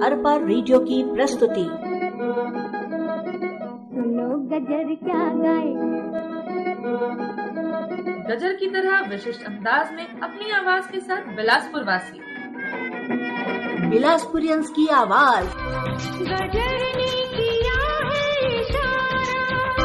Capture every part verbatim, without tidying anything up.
Arpa radio की प्रस्तुति। सुनो गजर क्या गाए, गजर की तरह विशिष्ट अंदाज में अपनी आवाज के साथ बिलासपुर वासी बिलासपुरियंस की आवाज। गजर ने किया है इशारा।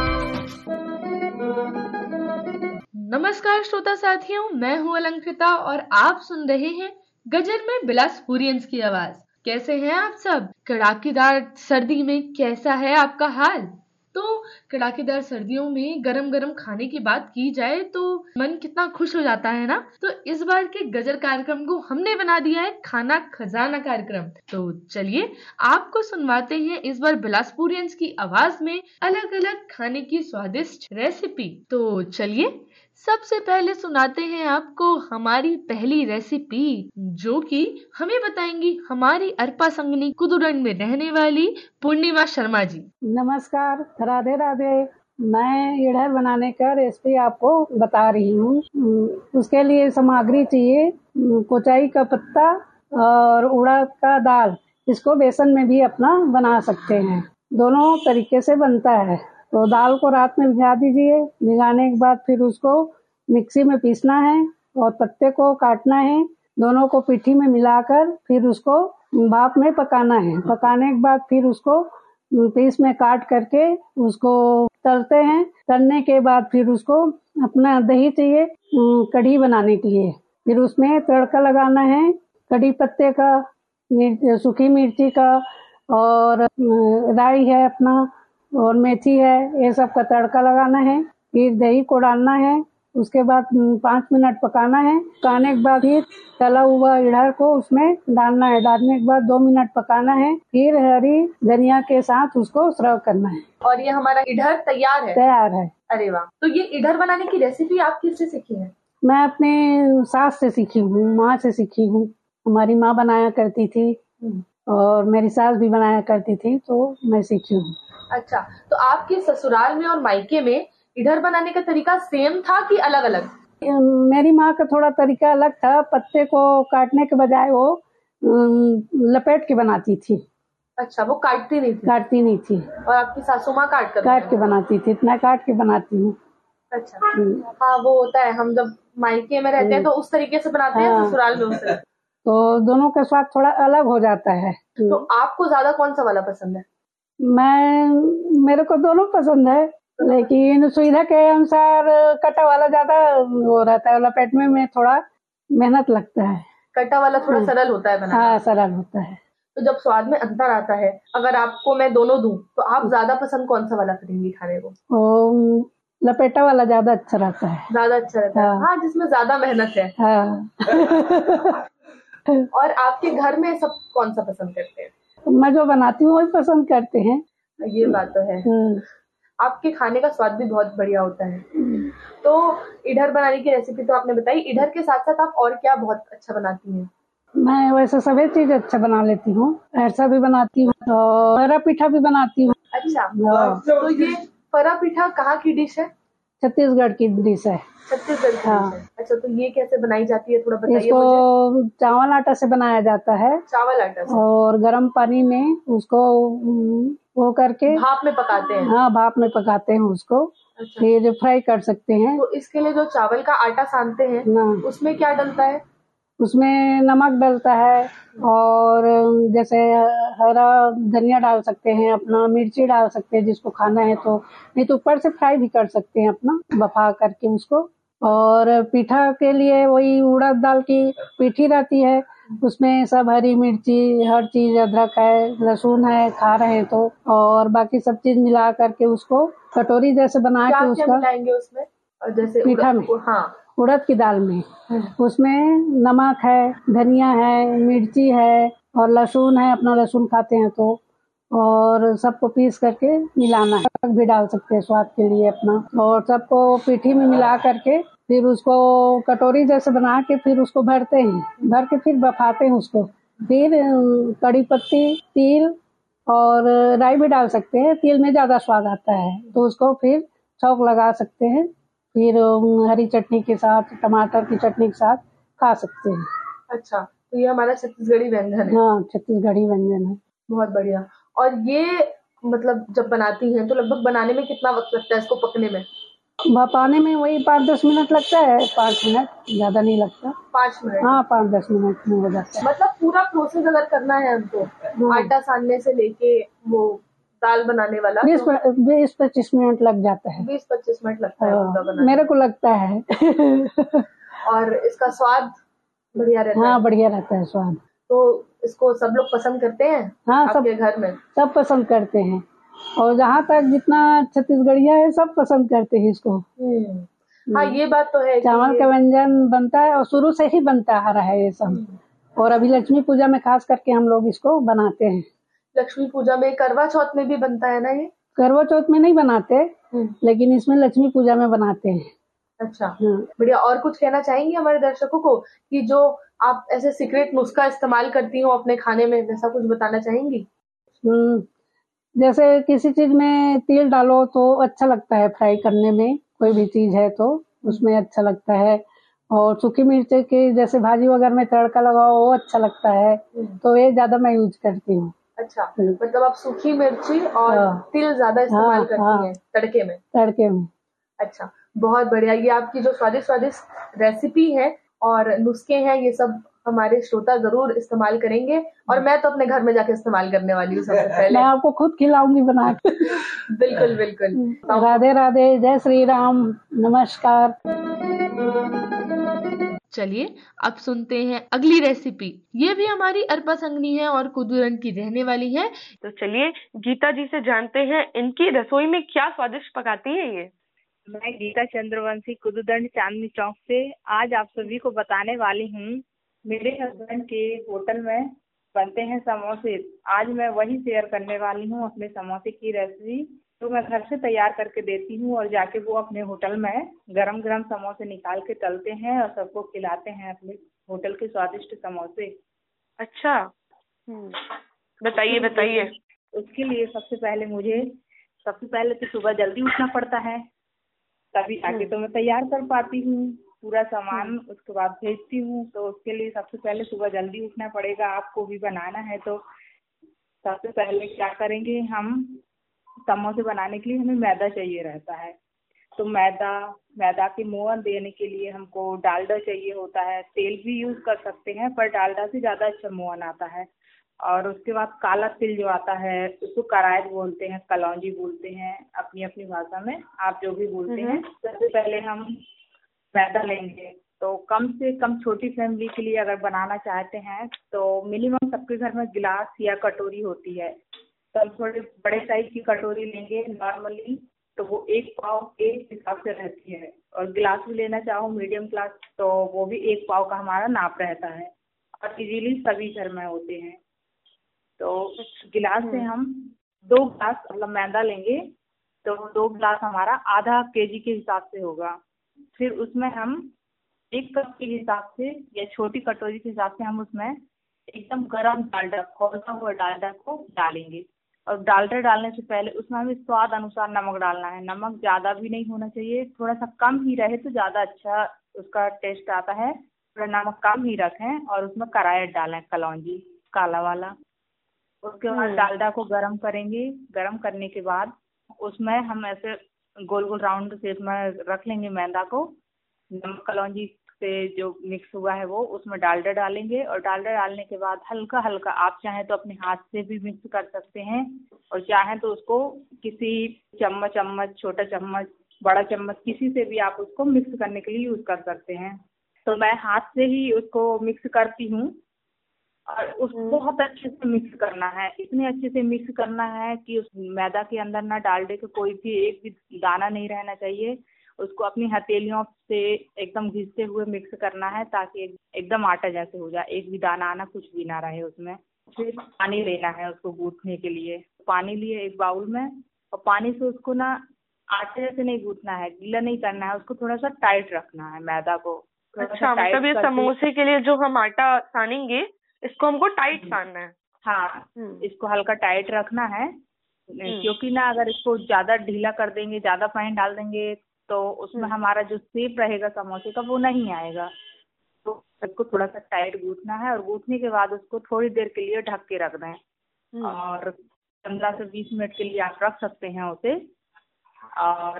नमस्कार श्रोता साथियों, मैं हूँ अलंकृता और आप सुन रहे हैं गजर में बिलासपुरियंस की आवाज। कैसे हैं आप सब? कड़ाकेदार सर्दी में कैसा है आपका हाल? तो कड़ाकेदार सर्दियों में गरम गरम खाने की बात की जाए तो मन कितना खुश हो जाता है ना। तो इस बार के गजर कार्यक्रम को हमने बना दिया है खाना खजाना कार्यक्रम। तो चलिए आपको सुनवाते हैं इस बार बिलासपुरियंस की आवाज में अलग अलग खाने की स्वादिष्ट रेसिपी। तो चलिए सबसे पहले सुनाते हैं आपको हमारी पहली रेसिपी, जो कि हमें बताएंगी हमारी अरपा संगनी कुदुरन में रहने वाली पूर्णिमा शर्मा जी। नमस्कार, राधे राधे। मैं इडहर बनाने का रेसिपी आपको बता रही हूँ। उसके लिए सामग्री चाहिए कोचाई का पत्ता और उड़द का दाल। इसको बेसन में भी अपना बना सकते हैं, दोनों तरीके से बनता है। तो दाल को रात में भिगा दीजिए। भिगाने के बाद फिर उसको मिक्सी में पीसना है और पत्ते को काटना है। दोनों को पिट्ठी में मिलाकर फिर उसको भाप में पकाना है। पकाने के बाद फिर उसको पीस में काट करके उसको तलते हैं। तलने के बाद फिर उसको अपना दही चाहिए कढ़ी बनाने के लिए। फिर उसमें तड़का लगाना है कढ़ी पत्ते का, मिर्च, सूखी मिर्ची का और राई है अपना और मेथी है, ये सब का तड़का लगाना है। फिर दही को डालना है। उसके बाद पाँच मिनट पकाना है। पकाने के बाद फिर तला हुआ इडहर को उसमें डालना है। डालने के बाद दो मिनट पकाना है। फिर हरी धनिया के साथ उसको सर्व करना है। और ये हमारा इडहर तैयार है। तैयार है। अरे वाह! तो ये इडहर बनाने की रेसिपी आप किससे सीखी है? मैं अपने सास से सीखी हूँ, माँ से सीखी हूँ। हमारी माँ बनाया करती थी और मेरी सास भी बनाया करती थी, तो मैं सीखी हूँ। अच्छा, तो आपके ससुराल में और मायके में इडहर बनाने का तरीका सेम था कि अलग अलग? मेरी माँ का थोड़ा तरीका अलग था। पत्ते को काटने के बजाय वो लपेट के बनाती थी। अच्छा, वो काटती नहीं थी? काटती नहीं थी। और आपकी सासू माँ काट कर काट के बनाती थी। मैं काट के बनाती हूँ। अच्छा, हाँ वो होता है, हम जब मायके में रहते हैं तो उस तरीके से बनाते हैं, हाँ। ससुराल में उस तो दोनों का स्वाद थोड़ा अलग हो जाता है। तो आपको ज्यादा कौन सा वाला पसंद है? मैं मेरे को दोनों पसंद है, लेकिन सुविधा के अनुसार कटा वाला ज्यादा वो रहता है। लपेटने में थोड़ा मेहनत लगता है। कटा वाला थोड़ा सरल होता है बनाना। हाँ, सरल होता है। तो जब स्वाद में अंतर आता है, अगर आपको मैं दोनों दूं तो आप ज्यादा पसंद कौन सा वाला करेंगी खाने को? ओ, लपेटा वाला ज्यादा अच्छा रहता है। ज्यादा अच्छा रहता है। हाँ, जिसमें ज्यादा मेहनत है। हाँ। और आपके घर में सब कौन सा पसंद करते हैं? मैं जो बनाती हूँ वही पसंद करते हैं। ये बात तो है। आपके खाने का स्वाद भी बहुत बढ़िया होता है। तो इडहर बनाने की रेसिपी तो आपने बताई। इडहर के साथ साथ आप और क्या बहुत अच्छा बनाती हैं? मैं वैसे सभी चीज अच्छा बना लेती हूँ। ऐसा भी बनाती हूँ और फरा पीठा भी बनाती हूँ। अच्छा, तो ये फरा पीठा कहाँ की डिश है? छत्तीसगढ़ की डिश है। छत्तीसगढ़ की हाँ। डिश है। अच्छा, तो ये कैसे बनाई जाती है, थोड़ा बताइए इसको मुझे। चावल आटा से बनाया जाता है। चावल आटा से? और गर्म पानी में उसको वो करके भाप में पकाते हैं? हाँ, भाप में पकाते हैं उसको। अच्छा। फिर फ्राई कर सकते हैं। तो इसके लिए जो चावल का आटा सानते हैं ना, उसमें क्या डलता है? उसमें नमक डलता है और जैसे हरा धनिया डाल सकते हैं, अपना मिर्ची डाल सकते हैं जिसको खाना है तो, नहीं तो ऊपर से फ्राई भी कर सकते हैं अपना बफा करके उसको। और पीठा के लिए वही उड़द दाल की पीठी रहती है। उसमें सब हरी मिर्ची, हर चीज, अदरक है, लहसुन है, खा रहे हैं तो, और बाकी सब चीज मिला करके उसको कटोरी जैसे बना के उसका क्या मिलाएंगे उसमें? जैसे पीठा में, हाँ, उड़द की दाल में उसमें नमक है, धनिया है, मिर्ची है और लहसुन है, अपना लहसुन खाते हैं तो, और सबको पीस करके मिलाना है। भी डाल सकते हैं स्वाद के लिए अपना। और सबको पीठी में मिला करके फिर उसको कटोरी जैसे बना के फिर उसको भरते हैं। भर के फिर बफाते हैं उसको। फिर कड़ी पत्ती, तिल और राई भी डाल सकते हैं। तिल में ज्यादा स्वाद आता है तो उसको फिर छौंक लगा सकते हैं। फिर हरी चटनी के साथ, टमाटर की चटनी के साथ खा सकते हैं। अच्छा, तो ये हमारा छत्तीसगढ़ी व्यंजन है। हाँ, छत्तीसगढ़ी व्यंजन है। बहुत बढ़िया। और ये मतलब जब बनाती हैं तो लगभग बनाने में कितना वक्त लगता है इसको पकने में? भापाने में वही पाँच दस मिनट लगता है, पाँच मिनट, ज्यादा नहीं लगता। पाँच मिनट हाँ, पाँच दस मिनट में हो जाता है। मतलब पूरा प्रोसेस अगर करना है हमको, हाँ। आटा सानने से लेके वो दाल बनाने वाला, बीस तो प- बीस पच्चीस मिनट लग जाता है। बीस पच्चीस मिनट लगता है पूरा हाँ, बनाने मेरे को लगता है। में। और इसका स्वाद बढ़िया रहता हाँ, है। बढ़िया रहता है स्वाद। तो इसको सब लोग पसंद करते हैं हाँ, सब आपके घर में? सब पसंद करते हैं, और जहाँ तक जितना छत्तीसगढ़िया है सब पसंद करते हैं इसको। हम्म हाँ, ये बात तो है कि चावल का ये- व्यंजन बनता है और शुरू से ही बनता आ रहा है ये सब। और अभी लक्ष्मी पूजा में खास करके हम लोग इसको बनाते हैं। लक्ष्मी पूजा में, करवा चौथ में भी बनता है ना ये? करवा चौथ में नहीं बनाते, लेकिन इसमें लक्ष्मी पूजा में बनाते हैं। अच्छा, हाँ। बढ़िया। और कुछ कहना चाहेंगी हमारे दर्शकों को कि जो आप ऐसे सीक्रेट नुस्खा इस्तेमाल करती हो अपने खाने में, वैसा कुछ बताना चाहेंगी? हम्म, जैसे किसी चीज में तेल डालो तो अच्छा लगता है, फ्राई करने में कोई भी चीज है तो उसमें अच्छा लगता है। और सूखी मिर्च के जैसे भाजी वगैरह में तड़का लगाओ वो अच्छा लगता है, तो ये ज्यादा मैं यूज करती हूँ। अच्छा, मतलब आप सूखी मिर्ची और हाँ। तिल ज्यादा इस्तेमाल हाँ, करती हाँ। हैं तड़के में? तड़के में। अच्छा, बहुत बढ़िया। ये आपकी जो स्वादिष्ट स्वादिष्ट रेसिपी है और नुस्खे हैं, ये सब हमारे श्रोता जरूर इस्तेमाल करेंगे। और मैं तो अपने घर में जाके इस्तेमाल करने वाली हूँ सबसे पहले। मैं आपको खुद खिलाऊंगी बना के। बिल्कुल बिल्कुल। राधे राधे, जय श्री राम, नमस्कार। चलिए अब सुनते हैं अगली रेसिपी। ये भी हमारी अरपा संगनी है और कुदूरन की रहने वाली है। तो चलिए गीता जी से जानते हैं इनकी रसोई में क्या स्वादिष्ट पकाती है ये। मैं गीता चंद्रवंशी, कुदुदंड, चांदनी चौक से आज आप सभी को बताने वाली हूँ। मेरे हस्बैंड के होटल में बनते हैं समोसे। आज मैं वही शेयर करने वाली हूँ अपने समोसे की रेसिपी, तो मैं घर से तैयार करके देती हूँ और जाके वो अपने होटल में गरम गरम समोसे निकाल के तलते हैं और सबको खिलाते हैं अपने होटल के स्वादिष्ट समोसे। अच्छा, बताइए बताइए। उसके लिए सबसे पहले मुझे सबसे पहले तो सुबह जल्दी उठना पड़ता है, तभी आके तो मैं तैयार कर पाती हूँ पूरा सामान, उसके बाद भेजती हूँ। तो उसके लिए सबसे पहले सुबह जल्दी उठना पड़ेगा, आपको भी बनाना है। तो सबसे पहले क्या करेंगे हम, समोसे बनाने के लिए हमें मैदा चाहिए रहता है। तो मैदा मैदा के मोहन देने के लिए हमको डालडा चाहिए होता है। तेल भी यूज़ कर सकते हैं पर डालडा से ज़्यादा अच्छा मोहन आता है। और उसके बाद काला तिल जो आता है उसको करायत बोलते हैं, कलौंजी बोलते हैं, अपनी अपनी भाषा में आप जो भी बोलते हैं। सबसे पहले हम मैदा लेंगे, तो कम से कम छोटी फैमिली के लिए अगर बनाना चाहते हैं तो मिनिमम सबके घर में गिलास या कटोरी होती है, तो हम थोड़े बड़े साइज की कटोरी लेंगे नॉर्मली, तो वो एक पाव एक हिसाब से रहती है। और गिलास भी लेना चाहो मीडियम ग्लास तो वो भी एक पाव का हमारा नाप रहता है और इजीली सभी घर में होते हैं। तो गिलास से हम दो गिलास मतलब मैदा लेंगे, तो दो गिलास हमारा आधा केजी के हिसाब से होगा। फिर उसमें हम एक कप के हिसाब से या छोटी कटोरी के हिसाब से हम उसमें एकदम गरम डालडा, खौलता हुआ डालडा को डालेंगे। और डालडा डालने से पहले उसमें हमें स्वाद अनुसार नमक डालना है। नमक ज़्यादा भी नहीं होना चाहिए, थोड़ा सा कम ही रहे तो ज़्यादा अच्छा उसका टेस्ट आता है। थोड़ा नमक कम ही रखें और उसमें करायत डालें, कलौंजी काला वाला। उसके बाद डालडा को गरम करेंगे। गरम करने के बाद उसमें हम ऐसे गोल गोल राउंड शेप में रख लेंगे मैदा को। नमक कलौंजी से जो मिक्स हुआ है वो उसमें डालडा डालेंगे और डालडा डालने के बाद हल्का हल्का, आप चाहें तो अपने हाथ से भी मिक्स कर सकते हैं और चाहें तो उसको किसी चम्मच चम्मच छोटा चम्मच बड़ा चम्मच किसी से भी आप उसको मिक्स करने के लिए यूज़ कर सकते हैं। तो मैं हाथ से ही उसको मिक्स करती हूँ और उसको बहुत अच्छे से मिक्स करना है। इतने अच्छे से मिक्स करना है कि उस मैदा के अंदर ना डालडे का कोई भी एक भी दाना नहीं रहना चाहिए। उसको अपनी हथेलियों से एकदम घिसते हुए मिक्स करना है ताकि एक, एकदम आटा जैसे हो जाए, एक भी दाना आना कुछ भी ना रहे उसमें। फिर पानी लेना है उसको गूँथने के लिए। पानी लिए एक बाउल में और पानी से उसको ना आटे जैसे नहीं गूँथना है, गीला नहीं करना है, उसको थोड़ा सा टाइट रखना है मैदा को। अच्छा, मतलब ये समोसे के लिए जो हम आटा सानेंगे इसको हमको टाइट सानना है। हाँ, इसको हल्का टाइट रखना है क्योंकि ना अगर इसको ज़्यादा ढीला कर देंगे, ज़्यादा पानी डाल देंगे तो उसमें हमारा जो शेप रहेगा समोसे का वो नहीं आएगा। तो इसको थोड़ा सा टाइट गूँथना है और गूँथने के बाद उसको थोड़ी देर के लिए ढक के रख दें। हम्म, और पंद्रह से बीस मिनट के लिए आप रख सकते हैं उसे, और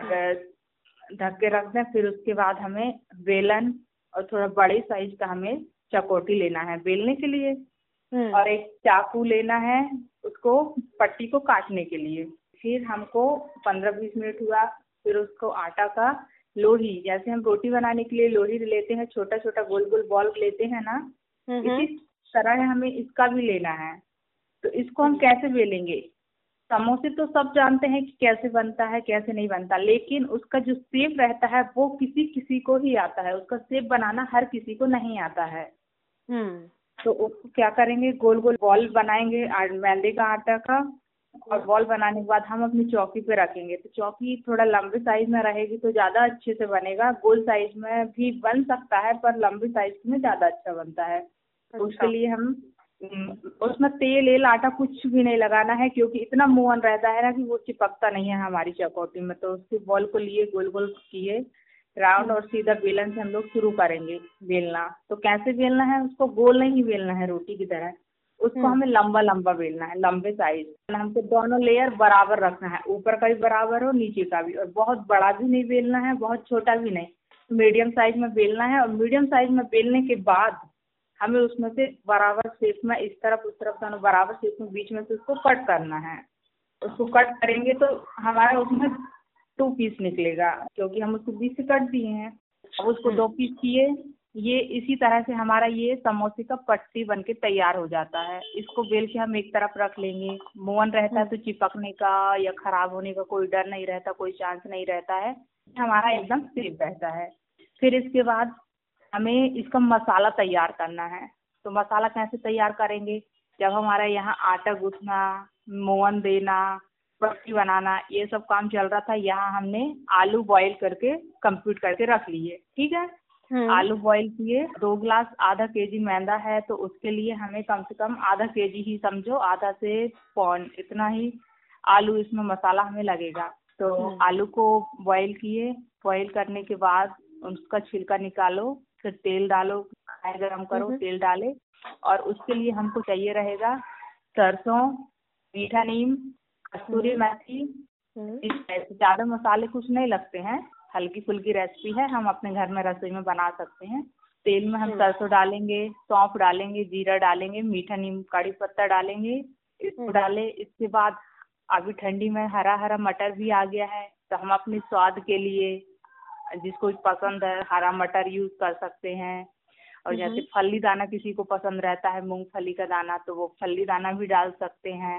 ढक के रख दें। फिर उसके बाद हमें बेलन और थोड़ा बड़े साइज का हमें चकोटी लेना है बेलने के लिए, हम्म, और एक चाकू लेना है उसको पट्टी को काटने के लिए। फिर हमको पंद्रह बीस मिनट हुआ, फिर उसको आटा का लोही, जैसे हम रोटी बनाने के लिए लोही लेते हैं, छोटा छोटा गोल गोल बॉल लेते हैं ना, हम्म, इसी तरह हमें इसका भी लेना है। तो इसको हम कैसे बेलेंगे? समोसे तो सब जानते हैं कि कैसे बनता है कैसे नहीं बनता, लेकिन उसका जो शेप रहता है वो किसी किसी को ही आता है, उसका शेप बनाना हर किसी को नहीं आता है। हम्म, तो उसको क्या करेंगे, गोल गोल बॉल बनाएंगे आ- मैदे का आटा का, और बॉल बनाने के बाद हम अपनी चौकी पे रखेंगे। तो चौकी थोड़ा लंबे साइज में रहेगी तो ज़्यादा अच्छे से बनेगा, गोल साइज में भी बन सकता है पर लंबे साइज में ज़्यादा अच्छा बनता है। तो उसके लिए हम हम्म, उसमें तेल एल आटा कुछ भी नहीं लगाना है, क्योंकि इतना मोहन रहता है ना कि वो चिपकता नहीं है हमारी चकौटी में। तो उसके बॉल को लिए गोल गोल किए राउंड, और सीधा बेलन से हम लोग शुरू करेंगे बेलना। तो कैसे बेलना है, उसको गोल नहीं बेलना है रोटी की तरह, उसको हमें लंबा लंबा बेलना है, लंबे साइज। हमको दोनों लेयर बराबर रखना है, ऊपर का भी बराबर हो नीचे का भी, और बहुत बड़ा भी नहीं बेलना है बहुत छोटा भी नहीं, मीडियम साइज में बेलना है। और मीडियम साइज में बेलने के बाद हमें उसमें से बराबर शेप में इस तरफ उस तरफ दोनों बराबर शेप में बीच में से उसको कट करना है। उसको कट करेंगे तो हमारा उसमें टू पीस निकलेगा, क्योंकि हम उसको बीच से कट दिए हैं। अब उसको दो पीस किए, ये इसी तरह से हमारा ये समोसे का पट्टी बन के तैयार हो जाता है। इसको बेल के हम एक तरफ रख लेंगे। मोहन रहता है तो चिपकने का या खराब होने का कोई डर नहीं रहता, कोई चांस नहीं रहता है, हमारा एकदम सेफ रहता है। फिर इसके बाद हमें इसका मसाला तैयार करना है। तो मसाला कैसे तैयार करेंगे, जब हमारा यहाँ आटा गूंथना, मोहन देना, पट्टी बनाना, ये सब काम चल रहा था, यहाँ हमने आलू बॉईल करके कंप्यूट करके रख लिए। ठीक है, आलू बॉईल किए, दो गिलास आधा केजी मैदा है तो उसके लिए हमें कम से कम आधा केजी ही समझो, आधा से पौन इतना ही आलू इसमें मसाला हमें लगेगा। तो आलू को बॉईल किए, बॉईल करने के बाद उसका छिलका निकालो, फिर तेल डालो, कढ़ाई गरम करो, तेल डाले, और उसके लिए हमको चाहिए रहेगा सरसों, मीठा नीम, कस्तूरी मेथी, इस टाइप से। ज़्यादा मसाले कुछ नहीं लगते हैं, हल्की फुल्की रेसिपी है, हम अपने घर में रसोई में बना सकते हैं। तेल में हम सरसों डालेंगे, सौंफ डालेंगे, जीरा डालेंगे, मीठा नीम कड़ी पत्ता डालेंगे, इसको डाले। इसके बाद अभी ठंडी में हरा हरा मटर भी आ गया है, तो हम अपने स्वाद के लिए जिसको पसंद है हरा मटर यूज कर सकते हैं। और जैसे फली दाना किसी को पसंद रहता है, मूंगफली का दाना, तो वो फली दाना भी डाल सकते हैं।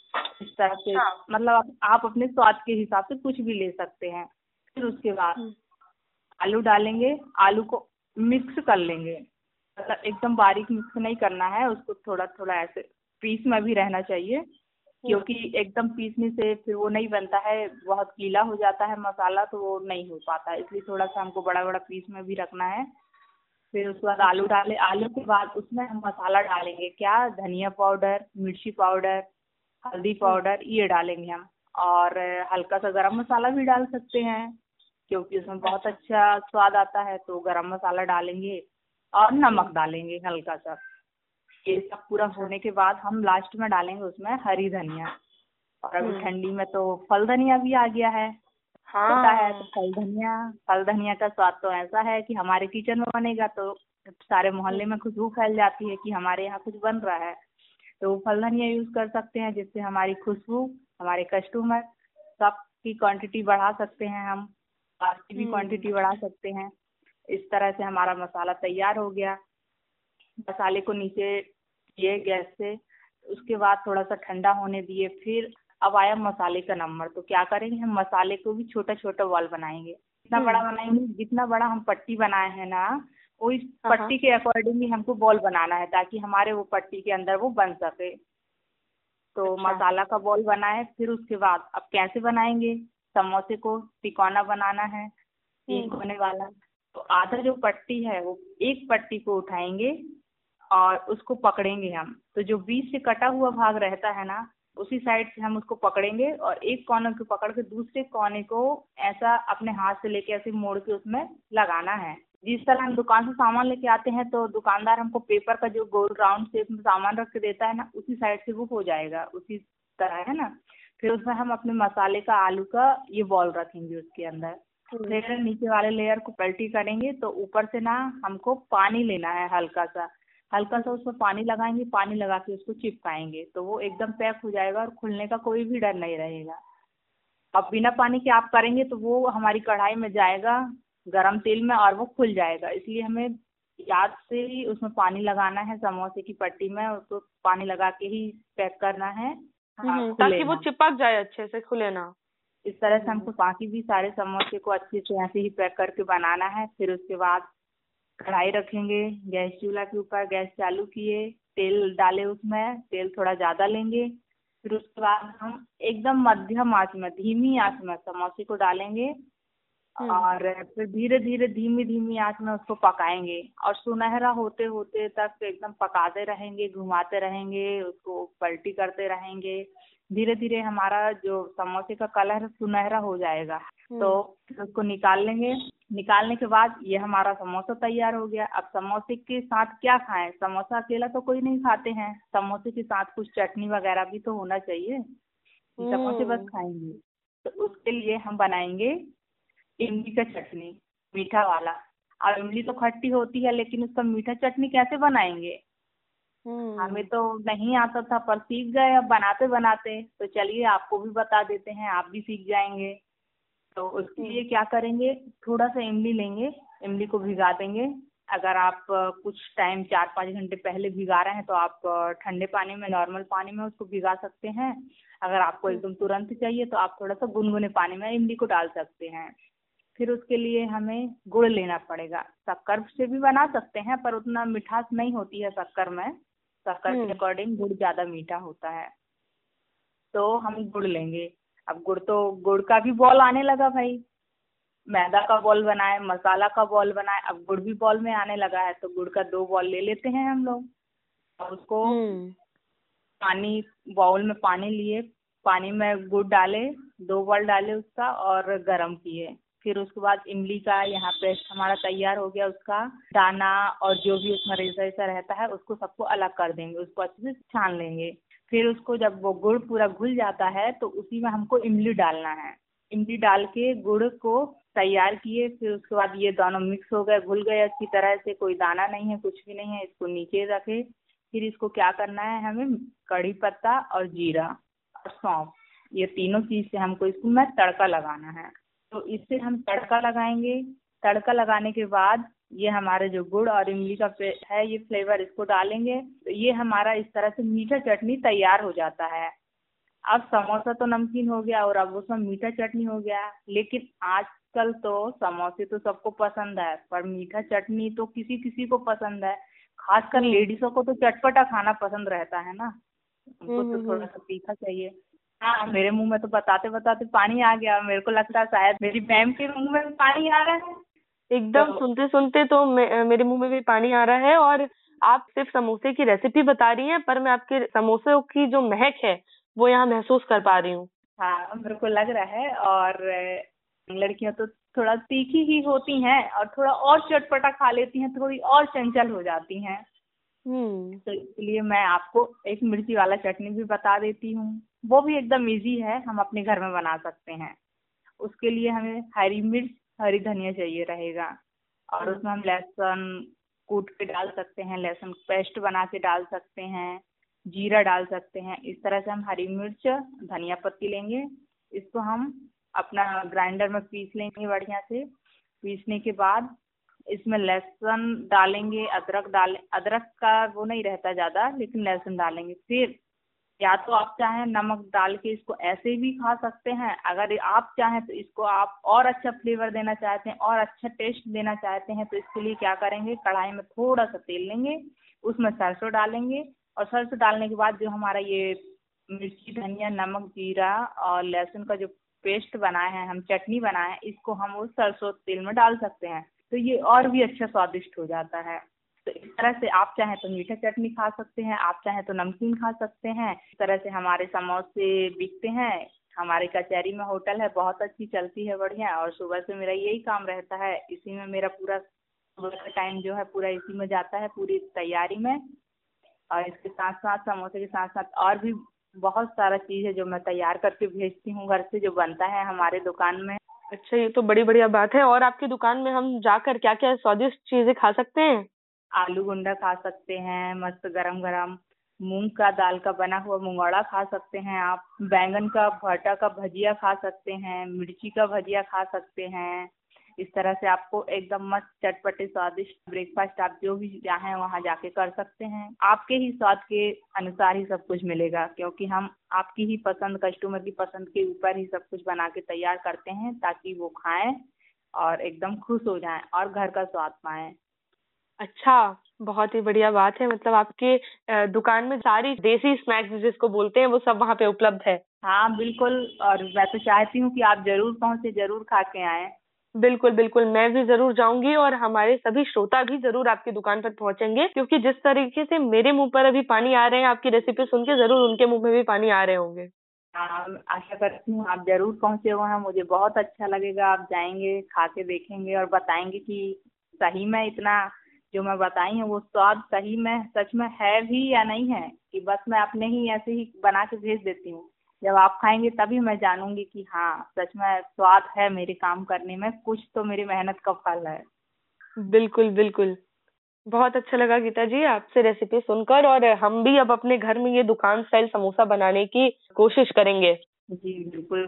इस तरह से मतलब आप, आप अपने स्वाद के हिसाब से कुछ भी ले सकते हैं। फिर उसके बाद आलू डालेंगे, आलू को मिक्स कर लेंगे, मतलब एकदम बारीक मिक्स नहीं करना है, उसको थोड़ा थोड़ा ऐसे पीस में भी रहना चाहिए, क्योंकि एकदम पीसने से फिर वो नहीं बनता है, बहुत गीला हो जाता है मसाला, तो वो नहीं हो पाता है, इसलिए थोड़ा सा हमको बड़ा बड़ा पीस में भी रखना है। फिर उसके बाद आलू डाले, आलू के बाद उसमें हम मसाला डालेंगे, क्या, धनिया पाउडर, मिर्ची पाउडर, हल्दी पाउडर, ये डालेंगे हम। और हल्का सा गरम मसाला भी डाल सकते हैं, क्योंकि उसमें बहुत अच्छा स्वाद आता है, तो गरम मसाला डालेंगे और नमक डालेंगे हल्का सा। ये सब पूरा होने के बाद हम लास्ट में डालेंगे उसमें हरी धनिया। और अभी ठंडी में तो फल धनिया भी आ गया है, होता है, तो फल धनिया फल धनिया का स्वाद तो ऐसा है कि हमारे किचन में बनेगा तो सारे मोहल्ले में खुशबू फैल जाती है कि हमारे यहाँ कुछ बन रहा है। तो फल धनिया यूज कर सकते हैं, जिससे हमारी खुशबू, हमारे कस्टमर सबकी क्वांटिटी बढ़ा सकते हैं, हम स्वाद की भी क्वांटिटी बढ़ा सकते हैं। इस तरह से हमारा मसाला तैयार हो गया। मसाले को नीचे किए गैस से, उसके बाद थोड़ा सा ठंडा होने दिए। फिर अब आया मसाले का नंबर, तो क्या करेंगे, हम मसाले को भी छोटा छोटा बॉल बनाएंगे। जितना बड़ा बनाएंगे, जितना बड़ा हम पट्टी बनाए हैं ना, वो इस पट्टी के अकॉर्डिंग ही हमको बॉल बनाना है, ताकि हमारे वो पट्टी के अंदर वो बन सके। तो मसाला का बॉल बनाए। फिर उसके बाद अब कैसे बनाएंगे, समोसे को तिकोना बनाना है, एक होने वाला। तो आधा जो पट्टी है वो एक पट्टी को उठाएंगे और उसको पकड़ेंगे हम। तो जो बीच से कटा हुआ भाग रहता है ना, उसी साइड से हम उसको पकड़ेंगे, और एक कोने को पकड़ के दूसरे कोने को ऐसा अपने हाथ से लेके ऐसे मोड़ के उसमें लगाना है। जिस तरह हम दुकान से सामान लेके आते हैं तो दुकानदार हमको पेपर का जो गोल राउंड शेप में सामान रख के देता है ना, उसी साइड से वो हो जाएगा, उसी तरह है ना। फिर उसमें हम अपने मसाले का, आलू का ये बॉल रखेंगे उसके अंदर। फिर नीचे वाले लेयर को पलटी करेंगे तो ऊपर से ना हमको पानी लेना है, हल्का सा हल्का सा उसमें पानी लगाएंगे, पानी लगा के उसको चिपकाएंगे तो वो एकदम पैक हो जाएगा और खुलने का कोई भी डर नहीं रहेगा। अब बिना पानी के आप करेंगे तो वो हमारी कढ़ाई में जाएगा गरम तेल में और वो खुल जाएगा, इसलिए हमें याद से ही उसमें पानी लगाना है, समोसे की पट्टी में उसको पानी लगा के ही पैक करना है। हाँ, ताकि वो चिपक जाए अच्छे से, खुले ना। इस तरह से हमको बाकी भी सारे समोसे को अच्छे से ऐसे ही पैक करके बनाना है। फिर उसके बाद कढ़ाई रखेंगे, गैस चूल्हा के ऊपर, गैस चालू किए, तेल डाले, उसमें तेल थोड़ा ज़्यादा लेंगे। फिर उसके बाद हम एकदम मध्यम आंच में, धीमी आंच में समोसे को डालेंगे और फिर धीरे धीरे धीमी धीमी आंच में उसको पकाएंगे और सुनहरा होते होते तक एकदम पकाते रहेंगे, घुमाते रहेंगे, उसको पलटी करते रहेंगे। धीरे धीरे हमारा जो समोसे का कलर सुनहरा हो जाएगा तो फिर उसको निकाल लेंगे। निकालने के बाद ये हमारा समोसा तैयार हो गया। अब समोसे के साथ क्या खाएं? समोसा अकेला तो कोई नहीं खाते हैं, समोसे के साथ कुछ चटनी वगैरह भी तो होना चाहिए। समोसे बस खाएंगे तो उसके लिए हम बनाएंगे इमली का चटनी, मीठा वाला। अब इमली तो खट्टी होती है लेकिन उसका मीठा चटनी कैसे बनाएंगे? हमें तो नहीं आता था पर सीख गए अब बनाते बनाते, तो चलिए आपको भी बता देते हैं, आप भी सीख जाएंगे। तो उसके लिए क्या करेंगे, थोड़ा सा इमली लेंगे, इमली को भिगा देंगे। अगर आप कुछ टाइम चार पाँच घंटे पहले भिगा रहे हैं तो आप ठंडे पानी में, नॉर्मल पानी में उसको भिगा सकते हैं। अगर आपको एकदम तुरंत चाहिए तो आप थोड़ा सा गुनगुने पानी में इमली को डाल सकते हैं। फिर उसके लिए हमें गुड़ लेना पड़ेगा। शक्कर से भी बना सकते हैं पर उतना मिठास नहीं होती है शक्कर में, शक्कर के अकॉर्डिंग गुड़ ज़्यादा मीठा होता है। तो हम गुड़ लेंगे। अब गुड़ तो गुड़ का भी बॉल आने लगा भाई, मैदा का बॉल बनाए, मसाला का बॉल बनाए, अब गुड़ भी बॉल में आने लगा है। तो गुड़ का दो बॉल ले लेते हैं हम लोग और उसको पानी, बाउल में पानी लिए, पानी में गुड़ डाले, दो बॉल डाले उसका और गर्म किए। फिर उसके बाद इमली का यहाँ पेस्ट हमारा तैयार हो गया, उसका दाना और जो भी उसमें रेसा रेसा रहता है उसको सबको अलग कर देंगे, उसको अच्छे से छान लेंगे। फिर उसको जब वो गुड़ पूरा घुल जाता है तो उसी में हमको इमली डालना है। इमली डाल के गुड़ को तैयार किए। फिर उसके बाद ये दोनों मिक्स हो गए, घुल गए अच्छी तरह से, कोई दाना नहीं है, कुछ भी नहीं है। इसको नीचे रखे। फिर इसको क्या करना है, हमें कड़ी पत्ता और जीरा और सौंफ, ये तीनों चीज़ से हमको इसको में तड़का लगाना है। तो इससे हम तड़का लगाएंगे। तड़का लगाने के बाद ये हमारे जो गुड़ और इमली का है ये फ्लेवर, इसको डालेंगे तो ये हमारा इस तरह से मीठा चटनी तैयार हो जाता है। अब समोसा तो नमकीन हो गया और अब उसमें मीठा चटनी हो गया। लेकिन आजकल तो समोसे तो सबको पसंद है पर मीठा चटनी तो किसी किसी को पसंद है, खासकर लेडीज़ों को तो चटपटा खाना पसंद रहता है ना, उनको तो थोड़ा सा तीखा चाहिए। हाँ, मेरे मुंह में तो बताते बताते पानी आ गया। मेरे को लगता है शायद मेरी मैम के मुंह में पानी आ रहा है। एकदम तो सुनते सुनते तो मे, मेरे मुंह में भी पानी आ रहा है। और आप सिर्फ समोसे की रेसिपी बता रही हैं पर मैं आपके समोसे की जो महक है वो यहाँ महसूस कर पा रही हूँ। हाँ, मेरे को लग रहा है। और लड़कियां तो थोड़ा तीखी ही होती हैं और थोड़ा और चटपटा खा लेती हैं, थोड़ी और चंचल हो जाती हैं। तो इसलिए मैं आपको एक मिर्ची वाला चटनी भी बता देती हूँ, वो भी एकदम इजी है, हम अपने घर में बना सकते हैं। उसके लिए हमें हरी मिर्च, हरी धनिया चाहिए रहेगा और उसमें हम लहसुन कूट के डाल सकते हैं, लहसुन पेस्ट बना के डाल सकते हैं, जीरा डाल सकते हैं। इस तरह से हम हरी मिर्च, धनिया पत्ती लेंगे, इसको हम अपना ग्राइंडर में पीस लेंगे बढ़िया से। पीसने के बाद इसमें लहसुन डालेंगे, अदरक डालें, अदरक का वो नहीं रहता ज़्यादा लेकिन लहसुन डालेंगे। फिर या तो आप चाहें नमक डाल के इसको ऐसे भी खा सकते हैं, अगर आप चाहें तो इसको आप और अच्छा फ्लेवर देना चाहते हैं और अच्छा टेस्ट देना चाहते हैं तो इसके लिए क्या करेंगे, कढ़ाई में थोड़ा सा तेल लेंगे, उसमें सरसों डालेंगे और सरसों डालने के बाद जो हमारा ये मिर्ची, धनिया, नमक, जीरा और लहसुन का जो पेस्ट बनाए हैं, हम चटनी बनाए हैं, इसको हम उस सरसों तेल में डाल सकते हैं तो ये और भी अच्छा स्वादिष्ट हो जाता है। तो इस तरह से आप चाहें तो मीठा चटनी खा सकते हैं, आप चाहें तो नमकीन खा सकते हैं। इस तरह से हमारे समोसे बिकते हैं। हमारे कचहरी में होटल है, बहुत अच्छी चलती है, बढ़िया। और सुबह से मेरा यही काम रहता है, इसी में मेरा पूरा सुबह का टाइम जो है पूरा इसी में जाता है, पूरी तैयारी में। और इसके साथ साथ समोसे के साथ साथ और भी बहुत सारा चीज़ है जो मैं तैयार करके भेजती हूँ घर से, जो बनता है हमारे दुकान में। अच्छा, ये तो बड़ी बढ़िया बात है। और आपकी दुकान में हम जाकर क्या क्या स्वादिष्ट चीजें खा सकते हैं? आलू गुंडा खा सकते हैं, मस्त गरम गरम। मूंग का दाल का बना हुआ मुंगौड़ा खा सकते हैं आप। बैंगन का भर्ता का भजिया खा सकते हैं, मिर्ची का भजिया खा सकते हैं। इस तरह से आपको एकदम मस्त चटपटे स्वादिष्ट ब्रेकफास्ट आप जो भी चाहें वहाँ जाके कर सकते हैं। आपके ही स्वाद के अनुसार ही सब कुछ मिलेगा, क्योंकि हम आपकी ही पसंद, कस्टमर की पसंद के ऊपर ही सब कुछ बना के तैयार करते हैं, ताकि वो खाएं और एकदम खुश हो जाएं और घर का स्वाद पाएं। अच्छा, बहुत ही बढ़िया बात है। मतलब आपके अ, दुकान में सारी देसी स्नैक्स जिसको बोलते हैं वो सब वहाँ पे उपलब्ध है। हाँ बिल्कुल, और मैं तो चाहती हूँ कि आप जरूर पहुँचे, जरूर खा के आएं। बिल्कुल बिल्कुल, मैं भी जरूर जाऊंगी और हमारे सभी श्रोता भी जरूर आपकी दुकान पर पहुंचेंगे, क्योंकि जिस तरीके से मेरे मुंह पर अभी पानी आ रहे हैं आपकी रेसिपी सुन के, जरूर उनके मुंह में भी पानी आ रहे होंगे। हाँ, आशा करती हूँ आप जरूर पहुँचे वहाँ, मुझे बहुत अच्छा लगेगा। आप जाएंगे, खा के देखेंगे और बताएंगे कि सही में इतना जो मैं बताई हूँ वो स्वाद सही में सच में है भी या नहीं है, कि बस मैं अपने ही ऐसे ही बना के भेज देती हूँ। जब आप खाएंगे तभी मैं जानूंगी कि हाँ सच में स्वाद है मेरे काम करने में, कुछ तो मेरी मेहनत का फल है। बिल्कुल बिल्कुल, बहुत अच्छा लगा गीता जी आपसे रेसिपी सुनकर, और हम भी अब अपने घर में ये दुकान स्टाइल समोसा बनाने की कोशिश करेंगे। जी बिल्कुल।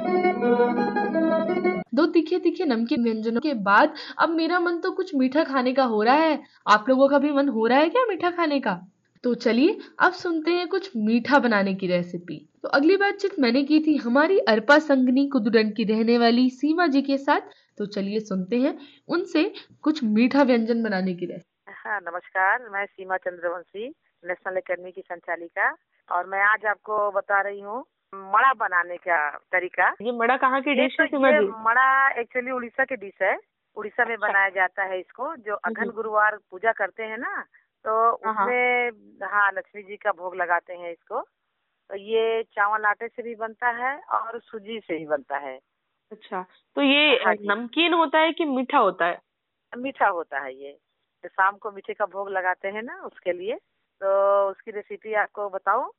दो तीखे तीखे नमकीन व्यंजनों के बाद अब मेरा मन तो कुछ मीठा खाने का हो रहा है। आप लोगों का भी मन हो रहा है क्या मीठा खाने का? तो चलिए अब सुनते हैं कुछ मीठा बनाने की रेसिपी। तो अगली बातचीत मैंने की थी हमारी अरपा संगनी कुदुरन की रहने वाली सीमा जी के साथ। तो चलिए सुनते हैं उनसे कुछ मीठा व्यंजन बनाने की रेसिपी। हाँ नमस्कार, मैं सीमा चंद्रवंशी, नेशनल अकेडमी की संचालिका, और मैं आज आपको बता रही हूँ मड़ा बनाने का तरीका। ये मड़ा कहाँ की ये डिश है तो सीमा ये जी? मड़ा एक्चुअली उड़ीसा की डिश है। उड़ीसा में अच्छा। बनाया जाता है इसको, जो अघन हम्म। गुरुवार पूजा करते हैं ना, तो हाँ हाँ। उसमें हाँ लक्ष्मी जी का भोग लगाते हैं इसको। तो ये चावल आटे से भी बनता है और सूजी से भी बनता है। अच्छा, तो ये हाँ जी। नमकीन होता है कि मीठा होता है? मीठा होता है ये, तो शाम को मीठे का भोग लगाते हैं ना, उसके लिए। तो उसकी रेसिपी आपको बताऊं?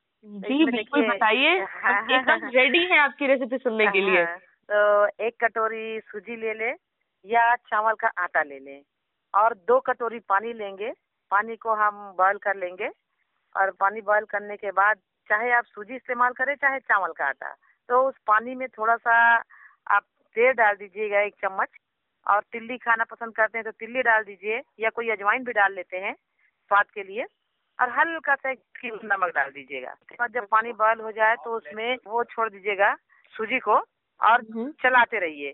जी इसमें बिल्कुल देखिए बताइए, हम एकदम रेडी हैं आपकी रेसिपी सुनने के लिए। हाँ, तो एक कटोरी सूजी ले ले या चावल का आटा ले लें, और दो कटोरी पानी लेंगे। पानी को हम बॉयल कर लेंगे, और पानी बॉयल करने के बाद चाहे आप सूजी इस्तेमाल करें चाहे चावल का आटा, तो उस पानी में थोड़ा सा आप तेल डाल दीजिएगा, एक चम्मच। और तिल्ली खाना पसंद करते हैं तो तिल्ली डाल दीजिए, या कोई अजवाइन भी डाल लेते हैं स्वाद के लिए। और हल्का सा एक नमक डाल दीजिएगा। और जब पानी बॉयल हो जाए तो उसमें वो छोड़ दीजिएगा सूजी को, और हम्म। चलाते रहिए।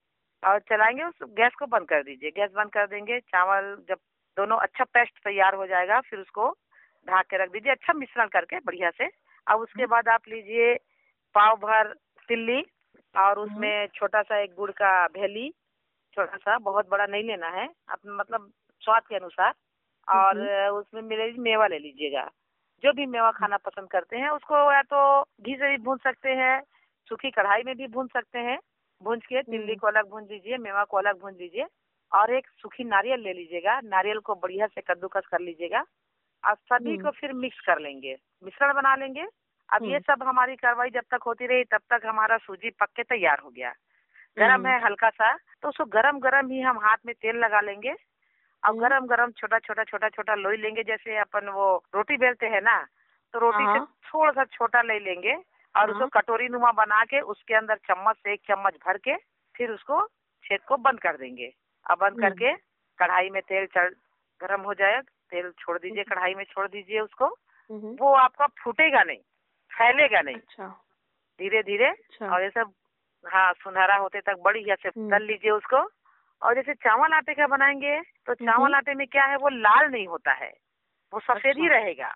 और चलाएंगे, उस गैस को बंद कर दीजिए। गैस बंद कर देंगे, चावल जब दोनों अच्छा पेस्ट तैयार हो जाएगा, फिर उसको ढक के रख दीजिए, अच्छा मिश्रण करके बढ़िया से। अब उसके बाद आप लीजिए पाव भर तिल्ली, और उसमें छोटा सा एक गुड़ का भेली, छोटा सा, बहुत बड़ा नहीं लेना है, अपने मतलब स्वाद के अनुसार। और उसमें मिले मेवा ले लीजिएगा, जो भी मेवा खाना पसंद करते हैं उसको, या तो घी से भी भून सकते हैं, सूखी कढ़ाई में भी भून सकते हैं। भून के तिल्ली को अलग भून लीजिए, मेवा को अलग भून लीजिए, और एक सूखी नारियल ले लीजिएगा। नारियल को बढ़िया से कद्दूकस कर लीजिएगा, और सभी को फिर मिक्स कर लेंगे, मिश्रण बना लेंगे। अब ये सब हमारी कार्रवाई जब तक होती रही तब तक हमारा सूजी पक के तैयार हो गया। गरम है हल्का सा, तो उसको गरम गरम ही हम हाथ में तेल लगा लेंगे, और गरम गरम छोटा छोटा छोटा छोटा लोई लेंगे। जैसे अपन वो रोटी बेलते हैं ना, तो रोटी से थोड़ा सा छोटा ले लेंगे, और उसको कटोरी नुमा बना के उसके अंदर चम्मच से एक चम्मच भर के फिर उसको छेद को बंद कर देंगे। अब बंद करके कढ़ाई में तेल चल गरम हो जाए, तेल छोड़ दीजिए, कढ़ाई में छोड़ दीजिए उसको। वो आपका फूटेगा नहीं, फैलेगा नहीं। अच्छा। धीरे धीरे। और ये सब हाँ सुनहरा होते तक बढ़िया से तल लीजिए उसको। और जैसे चावल आटे का बनाएंगे तो चावल आटे में क्या है, वो लाल नहीं होता है, वो सफेद ही रहेगा,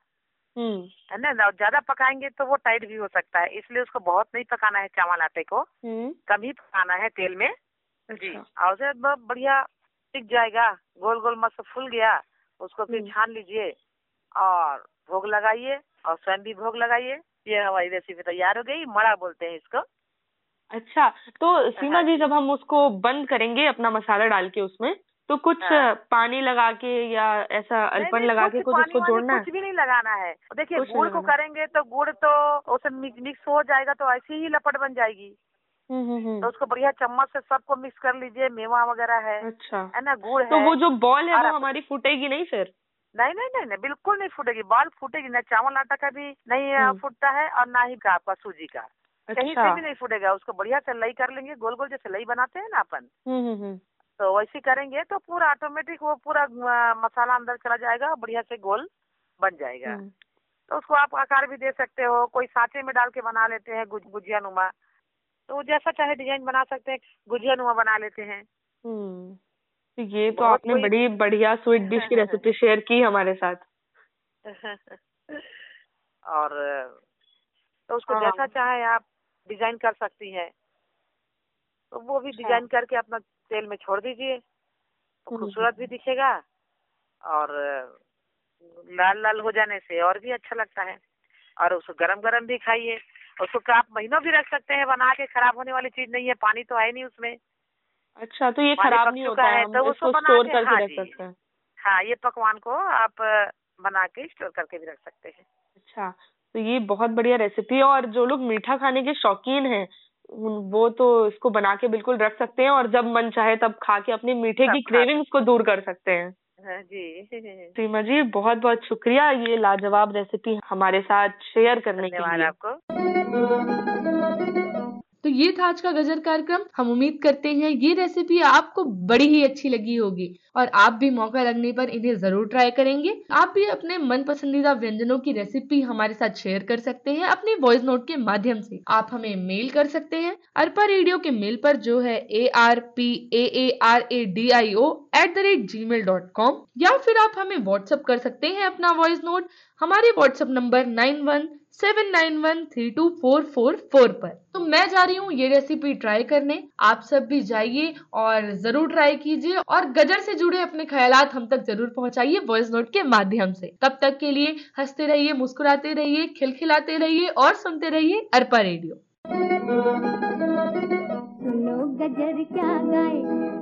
है ना। ज्यादा पकाएंगे तो वो टाइट भी हो सकता है, इसलिए उसको बहुत नहीं पकाना है चावल आटे को, कम ही पकाना है तेल में। जी। और उसे बढ़िया टिक जाएगा, गोल गोल मस्त फूल गया, उसको फिर छान लीजिए और भोग लगाइए, और स्वयं भी भोग लगाइए। ये हमारी रेसिपी तैयार हो गई, मड़ा बोलते हैं इसको। अच्छा, तो सीमा जी जब हम उसको बंद करेंगे अपना मसाला डाल के उसमें, तो कुछ हाँ। पानी लगा के या ऐसा अल्पन लगा के कुछ उसको जोड़ना है? कुछ भी नहीं लगाना है। देखिए कुछ नहीं गुड़ को लगाना। करेंगे तो गुड़ तो उसमें मिक्स मिक्स हो जाएगा तो ऐसे ही लपट बन जाएगी। हम्म हम्म हम्म। तो उसको बढ़िया चम्मच से सबको मिक्स कर लीजिए। मेवा वगैरह है, अच्छा, है ना, गुड़ है। तो वो जो बॉल है और वो आप- हमारी फूटेगी नहीं फिर? नहीं नहीं नहीं नहीं, बिल्कुल नहीं फूटेगी। बॉल फूटेगी ना, चावल आटा का भी नहीं अ, हम्म। फूटता है और ना ही का आपका सूजी का, कहीं अच्छा। से भी नहीं फूटेगा। उसको बढ़िया से लई कर लेंगे, गोल गोल जैसे लई बनाते हैं ना अपन, हम्म हम्म हम्म। तो वैसे करेंगे तो पूरा ऑटोमेटिक वो पूरा अ, मसाला अंदर चला जाएगा और बढ़िया से गोल बन जाएगा। हम्म। तो उसको आप आकार भी दे सकते हो, कोई सांचे में डाल के बना लेते हैं गुज गुजिया नुमा, तो जैसा चाहे डिजाइन बना सकते हैं, गुजिया नुमा बना लेते हैं। हम्म, तो ये तो बहुत आपने कोई- बड़ी बढ़िया स्वीट डिश की रेसिपी शेयर की हमारे साथ। और तो उसको हाँ। जैसा चाहे आप डिजाइन कर सकती है, तो वो भी अच्छा। डिजाइन करके अपना तेल में छोड़ दीजिए, तो हम्म। खूबसूरत भी दिखेगा और लाल लाल हो जाने से और भी अच्छा लगता है। और उसको गरम गरम भी खाइए। उसको आप महीनों भी रख सकते हैं बना के, खराब होने वाली चीज नहीं है, पानी तो है नहीं उसमें। अच्छा, तो ये पानी खराब पक नहीं चुका होता है, है, हम तो उसको इसको बना स्टोर के- करके हाँ रख जी। सकते हैं? हाँ, ये पकवान को आप बना के स्टोर करके भी रख सकते हैं। अच्छा, तो ये बहुत बढ़िया रेसिपी है और जो लोग मीठा खाने के शौकीन हैं उन- वो तो इसको बना के बिल्कुल रख सकते हैं और जब मन चाहे तब खा के अपने मीठे सब की खा क्रेविंग्स को दूर कर सकते हैं। हाँ जी। सीमा जी, बहुत बहुत शुक्रिया ये लाजवाब रेसिपी हमारे साथ शेयर करने के धन्यवाद लिए। आपको। तो ये था आज का गजर कार्यक्रम। हम उम्मीद करते हैं ये रेसिपी आपको बड़ी ही अच्छी लगी होगी और आप भी मौका लगने पर इन्हें जरूर ट्राई करेंगे। आप भी अपने मन पसंदीदा व्यंजनों की रेसिपी हमारे साथ शेयर कर सकते हैं अपने वॉइस नोट के माध्यम से। आप हमें मेल कर सकते हैं अरपा रेडियो के मेल पर, जो है A R P A A R A D I O at the rate G mail dot com, या फिर आप हमें व्हाट्सएप कर सकते हैं अपना वॉइस नोट हमारे WhatsApp number nine one seven nine one three two four four four पर। तो मैं जा रही हूँ ये रेसिपी ट्राई करने, आप सब भी जाइए और जरूर ट्राई कीजिए और गजर से जुड़े अपने ख्यालात हम तक जरूर पहुंचाइए वॉइस नोट के माध्यम से। तब तक के लिए हंसते रहिए, मुस्कुराते रहिए, खिलखिलाते रहिए और सुनते रहिए अरपा रेडियो। सुनो गजर क्या गाए,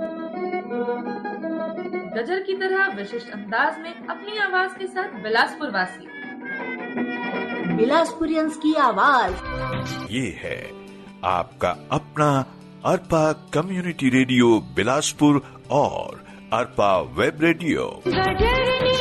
गजर की तरह विशिष्ट अंदाज में अपनी आवाज के साथ बिलासपुर वासी बिलासपुरियंस की आवाज। ये है आपका अपना अरपा कम्युनिटी रेडियो बिलासपुर और अरपा वेब रेडियो। गजर